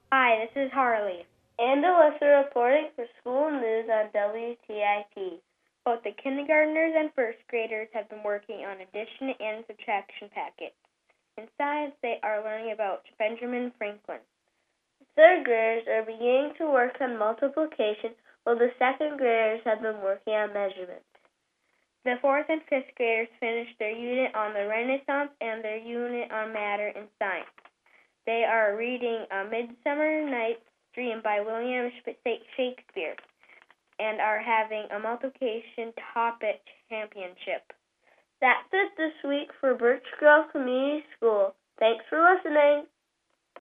Hi, this is Harley. And Alyssa reporting for school news on WTIP. Both the kindergartners and first graders have been working on addition and subtraction packets. In science, they are learning about Benjamin Franklin. Third graders are beginning to work on multiplication, while the second graders have been working on measurement. The fourth and fifth graders finished their unit on the Renaissance and their unit on matter in science. They are reading A Midsummer Night's Dream by William Shakespeare and are having a multiplication topic championship. That's it this week for Birch Grove Community School. Thanks for listening.